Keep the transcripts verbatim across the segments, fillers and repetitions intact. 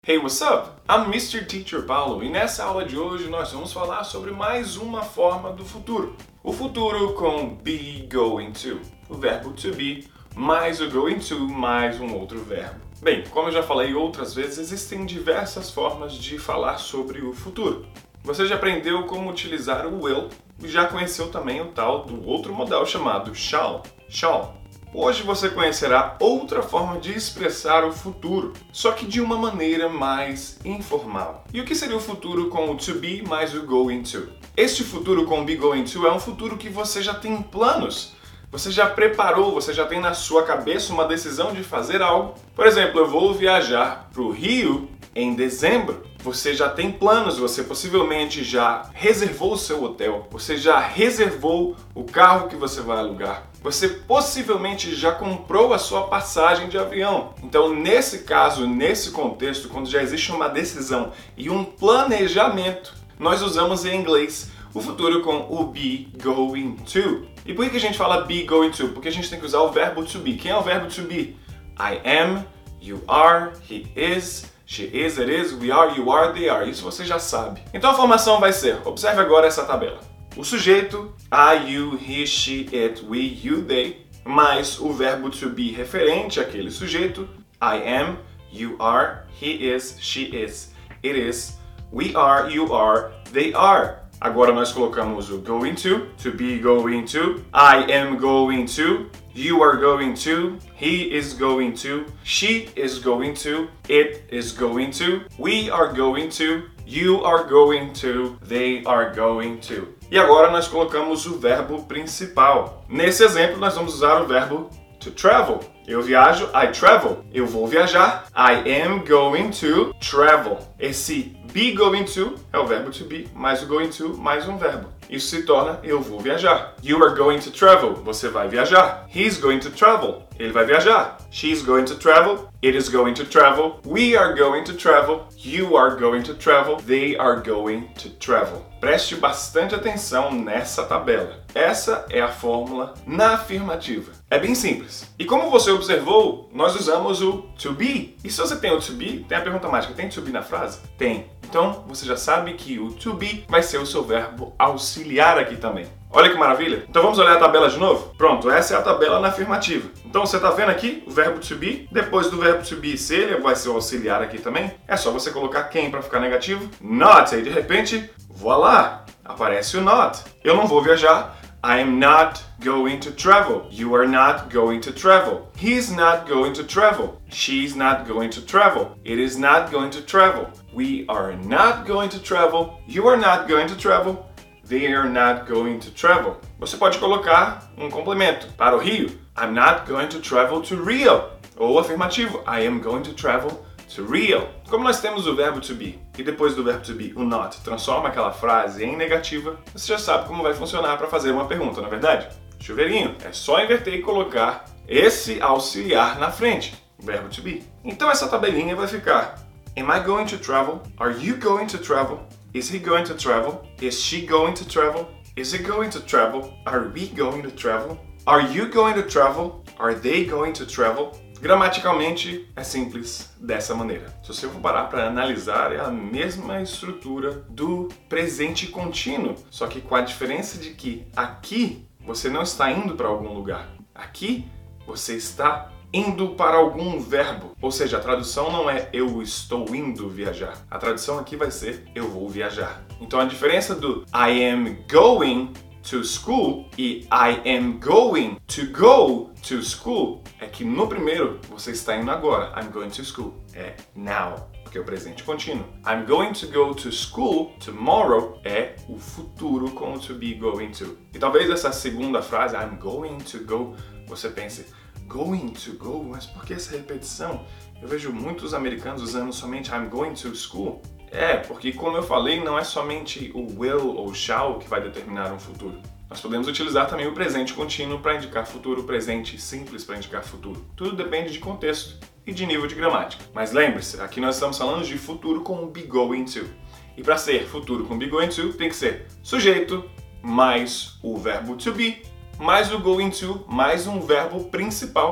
Hey, what's up? I'm mister Teacher Paulo e nessa aula de hoje nós vamos falar sobre mais uma forma do futuro. O futuro com be going to, o verbo to be, mais o going to, mais um outro verbo. Bem, como eu já falei outras vezes, existem diversas formas de falar sobre o futuro. Você já aprendeu como utilizar o will e já conheceu também o tal do outro modal chamado shall. shall. Hoje você conhecerá outra forma de expressar o futuro, só que de uma maneira mais informal. E o que seria o futuro com o to be mais o going to? Este futuro com be going to é um futuro que você já tem planos. Você já preparou, você já tem na sua cabeça uma decisão de fazer algo. Por exemplo, eu vou viajar para o Rio em dezembro. Você já tem planos, você possivelmente já reservou o seu hotel, você já reservou o carro que você vai alugar, você possivelmente já comprou a sua passagem de avião. Então, nesse caso, nesse contexto, quando já existe uma decisão e um planejamento, nós usamos em inglês o futuro com o be going to. E por que a gente fala be going to? Porque a gente tem que usar o verbo to be. Quem é o verbo to be? I am, you are, he is, she is, it is, we are, you are, they are. Isso você já sabe. Então a formação vai ser, observe agora essa tabela. O sujeito, I, you, he, she, it, we, you, they, mais o verbo to be referente àquele sujeito, I am, you are, he is, she is, it is, we are, you are, they are. Agora nós colocamos o going to, to be going to, I am going to, you are going to, he is going to, she is going to, it is going to, we are going to, you are going to, they are going to. E agora nós colocamos o verbo principal. Nesse exemplo nós vamos usar o verbo to travel. Eu viajo, I travel. Eu vou viajar, I am going to travel. Esse be going to é o verbo to be, mais o going to, mais um verbo. Isso se torna eu vou viajar. You are going to travel. Você vai viajar. He's going to travel. Ele vai viajar. She's going to travel. It is going to travel. We are going to travel. You are going to travel. They are going to travel. Preste bastante atenção nessa tabela. Essa é a fórmula na afirmativa. É bem simples. E como você observou, nós usamos o to be. E se você tem o to be, tem a pergunta mágica, tem to be na frase? Tem. Então, você já sabe que o to be vai ser o seu verbo auxiliar aqui também. Olha que maravilha! Então vamos olhar a tabela de novo? Pronto, essa é a tabela na afirmativa. Então você está vendo aqui o verbo to be, depois do verbo to be, se ele vai ser o auxiliar aqui também, é só você colocar quem para ficar negativo? Not, aí de repente, voilá, aparece o not. Eu não vou viajar, I am not going to travel. You are not going to travel. He's not going to travel. She's not going to travel. It is not going to travel. We are not going to travel. You are not going to travel. They are not going to travel. Você pode colocar um complemento para o Rio. I'm not going to travel to Rio. Ou afirmativo, I am going to travel to Rio. Como nós temos o verbo to be e depois do verbo to be o not transforma aquela frase em negativa, você já sabe como vai funcionar para fazer uma pergunta, não é verdade? Chuveirinho, é só inverter e colocar esse auxiliar na frente, o verbo to be. Então essa tabelinha vai ficar: Am I going to travel? Are you going to travel? Is he going to travel? Is she going to travel? Is it going to travel? Are we going to travel? Are you going to travel? Are they going to travel? Gramaticalmente é simples dessa maneira. Se você for parar para analisar, é a mesma estrutura do presente contínuo, só que com a diferença de que aqui você não está indo para algum lugar. Aqui você está indo para algum verbo. Ou seja, a tradução não é eu estou indo viajar. A tradução aqui vai ser eu vou viajar. Então a diferença do I am going to school e I am going to go to school é que no primeiro você está indo agora. I'm going to school. É now, porque é o presente contínuo. I'm going to go to school tomorrow é o futuro com o to be going to. E talvez essa segunda frase, I'm going to go, você pense, going to go? Mas por que essa repetição? Eu vejo muitos americanos usando somente I'm going to school. É, porque como eu falei, não é somente o will ou shall que vai determinar um futuro. Nós podemos utilizar também o presente contínuo para indicar futuro, presente simples para indicar futuro. Tudo depende de contexto e de nível de gramática. Mas lembre-se, aqui nós estamos falando de futuro com o be going to. E para ser futuro com be going to, tem que ser sujeito mais o verbo to be, mais o going to, mais um verbo principal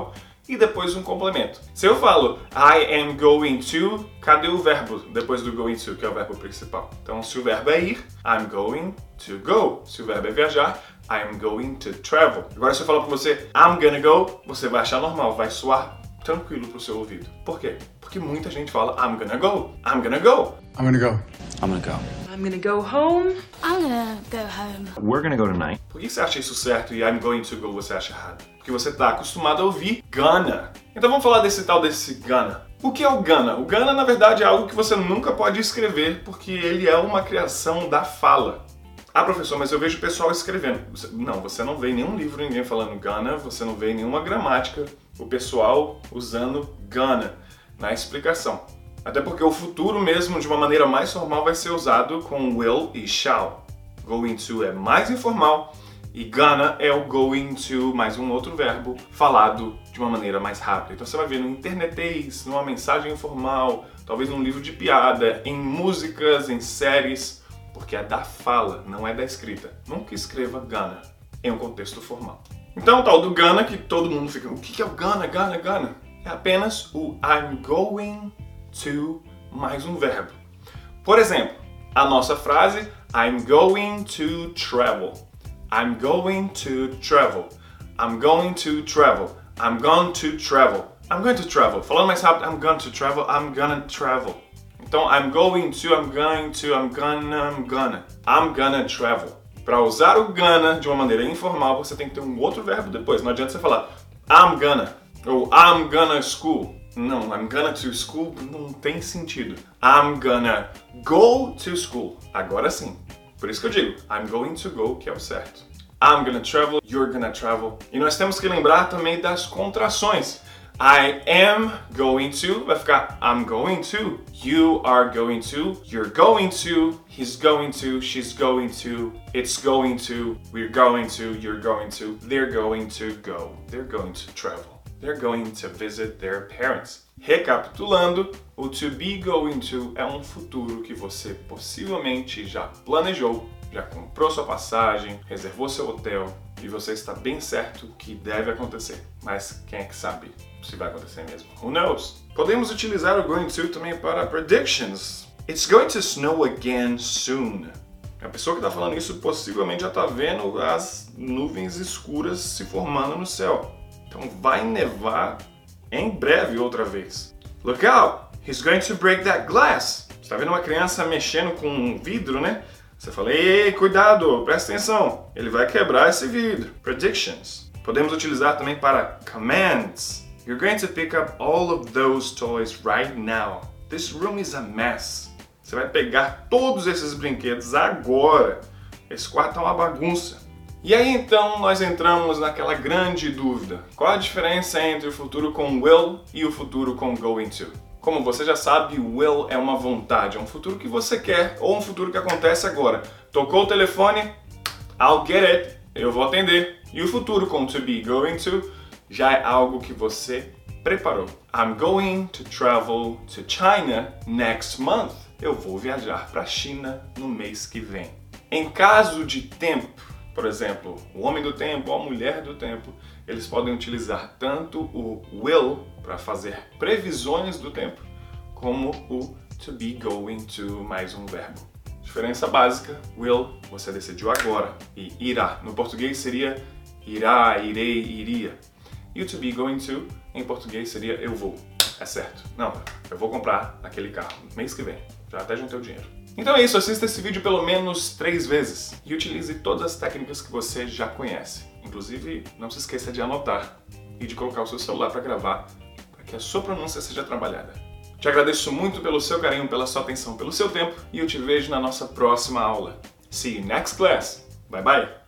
e depois um complemento. Se eu falo I am going to, cadê o verbo depois do going to, que é o verbo principal? Então, se o verbo é ir, I'm going to go. Se o verbo é viajar, I'm going to travel. Agora, se eu falar pra você I'm gonna go, você vai achar normal, vai soar tranquilo pro seu ouvido. Por quê? Porque muita gente fala I'm gonna go, I'm gonna go. I'm gonna go. I'm gonna go. I'm gonna go home. I'm gonna go home. We're gonna go tonight. Por que você acha isso certo e I'm going to go você acha errado? Porque você está acostumado a ouvir gonna. Então vamos falar desse tal desse gonna. O que é o gonna? O gonna, na verdade, é algo que você nunca pode escrever porque ele é uma criação da fala. Ah, professor, mas eu vejo o pessoal escrevendo. Não, você não vê em nenhum livro ninguém falando gonna, você não vê em nenhuma gramática o pessoal usando gonna na explicação. Até porque o futuro mesmo, de uma maneira mais formal, vai ser usado com will e shall. Going to é mais informal e gonna é o going to mais um outro verbo falado de uma maneira mais rápida. Então você vai ver no internetês, numa mensagem informal, talvez num livro de piada, em músicas, em séries, porque é da fala, não é da escrita. Nunca escreva gonna em um contexto formal. Então o tal do gonna que todo mundo fica, o que é o gonna, gonna, gonna? É apenas o I'm going to mais um verbo. Por exemplo, a nossa frase I'm going to travel. I'm going to travel. I'm going to travel. I'm going to travel. I'm going to travel. Falando mais rápido, I'm going to travel. I'm gonna travel. Então, I'm going to, I'm going to, I'm gonna, I'm gonna. I'm gonna travel. Para usar o gonna de uma maneira informal, você tem que ter um outro verbo depois. Não adianta você falar I'm gonna ou I'm gonna school. Não, I'm gonna to school não tem sentido. I'm gonna go to school. Agora sim. Por isso que eu digo, I'm going to go, que é o certo. I'm gonna travel, you're gonna travel. E nós temos que lembrar também das contrações. I am going to, vai ficar I'm going to. You are going to, you're going to, he's going to, she's going to, it's going to, we're going to, you're going to, they're going to go. They're going to travel. They're going to visit their parents. Recapitulando, o to be going to é um futuro que você possivelmente já planejou, já comprou sua passagem, reservou seu hotel e você está bem certo que deve acontecer. Mas quem é que sabe se vai acontecer mesmo? Who knows? Podemos utilizar o going to também para predictions. It's going to snow again soon. A pessoa que está falando isso possivelmente já está vendo as nuvens escuras se formando no céu. Então vai nevar em breve outra vez. Look out! He's going to break that glass. Você está vendo uma criança mexendo com um vidro, né? Você fala, ei, cuidado, presta atenção. Ele vai quebrar esse vidro. Predictions. Podemos utilizar também para commands. You're going to pick up all of those toys right now. This room is a mess. Você vai pegar todos esses brinquedos agora. Esse quarto é uma bagunça. E aí então nós entramos naquela grande dúvida. Qual a diferença entre o futuro com will e o futuro com going to? Como você já sabe, will é uma vontade, é um futuro que você quer ou um futuro que acontece agora. Tocou o telefone, I'll get it, eu vou atender. E o futuro com to be going to já é algo que você preparou. I'm going to travel to China next month. Eu vou viajar para a China no mês que vem. Em caso de tempo, por exemplo, o homem do tempo ou a mulher do tempo, eles podem utilizar tanto o will para fazer previsões do tempo, como o to be going to mais um verbo. Diferença básica, will, você decidiu agora, e irá. No português seria irá, irei, iria. E o to be going to, em português seria eu vou. É certo. Não, eu vou comprar aquele carro mês que vem. Já até juntei o dinheiro. Então é isso, assista esse vídeo pelo menos três vezes e utilize todas as técnicas que você já conhece. Inclusive, não se esqueça de anotar e de colocar o seu celular para gravar, para que a sua pronúncia seja trabalhada. Te agradeço muito pelo seu carinho, pela sua atenção, pelo seu tempo e eu te vejo na nossa próxima aula. See you next class. Bye bye!